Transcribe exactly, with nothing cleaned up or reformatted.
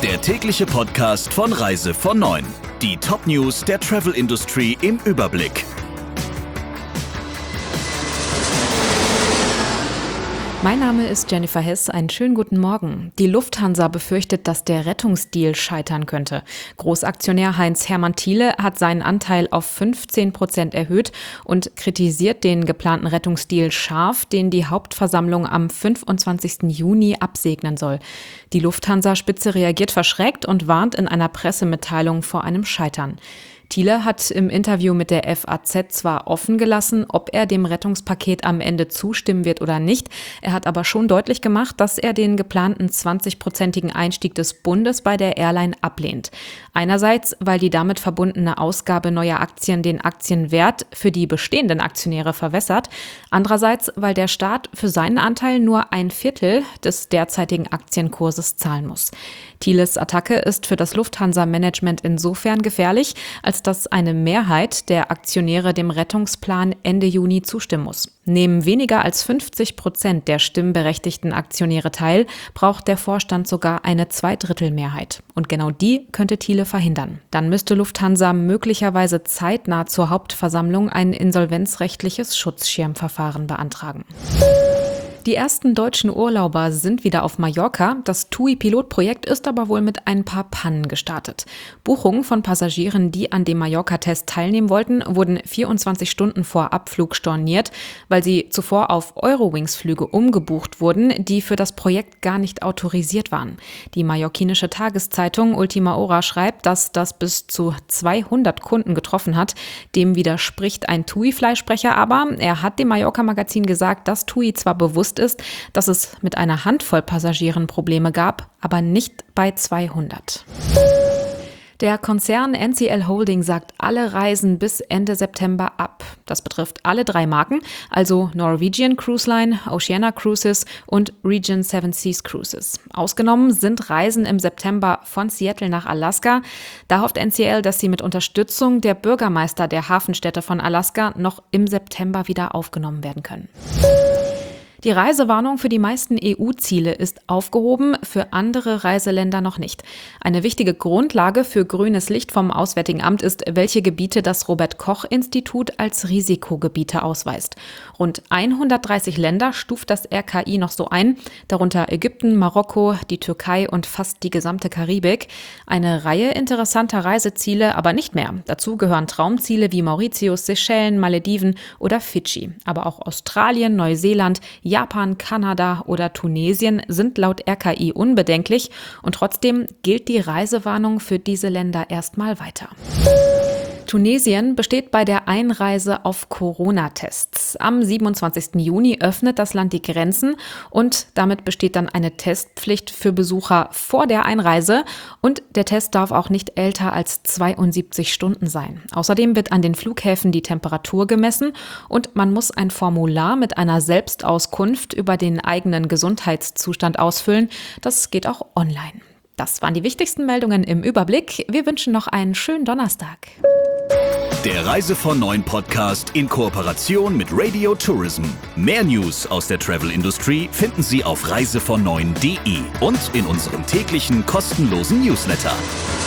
Der tägliche Podcast von Reise von neun. Die Top-News der Travel-Industrie im Überblick. Mein Name ist Jennifer Hess. Einen schönen guten Morgen. Die Lufthansa befürchtet, dass der Rettungsdeal scheitern könnte. Großaktionär Heinz-Hermann Thiele hat seinen Anteil auf fünfzehn Prozent erhöht und kritisiert den geplanten Rettungsdeal scharf, den die Hauptversammlung am fünfundzwanzigsten Juni absegnen soll. Die Lufthansa-Spitze reagiert verschreckt und warnt in einer Pressemitteilung vor einem Scheitern. Thiele hat im Interview mit der F A Z zwar offen gelassen, ob er dem Rettungspaket am Ende zustimmen wird oder nicht. Er hat aber schon deutlich gemacht, dass er den geplanten zwanzig-prozentigen Einstieg des Bundes bei der Airline ablehnt. Einerseits, weil die damit verbundene Ausgabe neuer Aktien den Aktienwert für die bestehenden Aktionäre verwässert. Andererseits, weil der Staat für seinen Anteil nur ein Viertel des derzeitigen Aktienkurses zahlen muss. Thieles Attacke ist für das Lufthansa-Management insofern gefährlich, als dass eine Mehrheit der Aktionäre dem Rettungsplan Ende Juni zustimmen muss. Nehmen weniger als fünfzig Prozent der stimmberechtigten Aktionäre teil, braucht der Vorstand sogar eine Zweidrittelmehrheit. Und genau die könnte Thiele verhindern. Dann müsste Lufthansa möglicherweise zeitnah zur Hauptversammlung ein insolvenzrechtliches Schutzschirmverfahren beantragen. Die ersten deutschen Urlauber sind wieder auf Mallorca. Das T U I-Pilotprojekt ist aber wohl mit ein paar Pannen gestartet. Buchungen von Passagieren, die an dem Mallorca-Test teilnehmen wollten, wurden vierundzwanzig Stunden vor Abflug storniert, weil sie zuvor auf Eurowings-Flüge umgebucht wurden, die für das Projekt gar nicht autorisiert waren. Die mallorquinische Tageszeitung Ultima Hora schreibt, dass das bis zu zweihundert Kunden getroffen hat. Dem widerspricht ein T U I-Freisprecher aber. Er hat dem Mallorca-Magazin gesagt, dass T U I zwar bewusst ist, dass es mit einer Handvoll Passagieren Probleme gab, aber nicht bei zweihundert. Der Konzern N C L Holding sagt alle Reisen bis Ende September ab. Das betrifft alle drei Marken, also Norwegian Cruise Line, Oceania Cruises und Regent Seven Seas Cruises. Ausgenommen sind Reisen im September von Seattle nach Alaska. Da hofft N C L, dass sie mit Unterstützung der Bürgermeister der Hafenstädte von Alaska noch im September wieder aufgenommen werden können. Die Reisewarnung für die meisten E U-Ziele ist aufgehoben, für andere Reiseländer noch nicht. Eine wichtige Grundlage für grünes Licht vom Auswärtigen Amt ist, welche Gebiete das Robert-Koch-Institut als Risikogebiete ausweist. Rund hundertdreißig Länder stuft das R K I noch so ein, darunter Ägypten, Marokko, die Türkei und fast die gesamte Karibik. Eine Reihe interessanter Reiseziele aber nicht mehr. Dazu gehören Traumziele wie Mauritius, Seychellen, Malediven oder Fidschi. Aber auch Australien, Neuseeland, Japan, Kanada oder Tunesien sind laut R K I unbedenklich und trotzdem gilt die Reisewarnung für diese Länder erstmal weiter. Tunesien besteht bei der Einreise auf Corona-Tests. Am siebenundzwanzigsten Juni öffnet das Land die Grenzen und damit besteht dann eine Testpflicht für Besucher vor der Einreise und der Test darf auch nicht älter als zweiundsiebzig Stunden sein. Außerdem wird an den Flughäfen die Temperatur gemessen und man muss ein Formular mit einer Selbstauskunft über den eigenen Gesundheitszustand ausfüllen. Das geht auch online. Das waren die wichtigsten Meldungen im Überblick. Wir wünschen noch einen schönen Donnerstag. Der Reise von neun Podcast in Kooperation mit Radio Tourism. Mehr News aus der Travel-Industrie finden Sie auf reise von neun punkt de und in unserem täglichen kostenlosen Newsletter.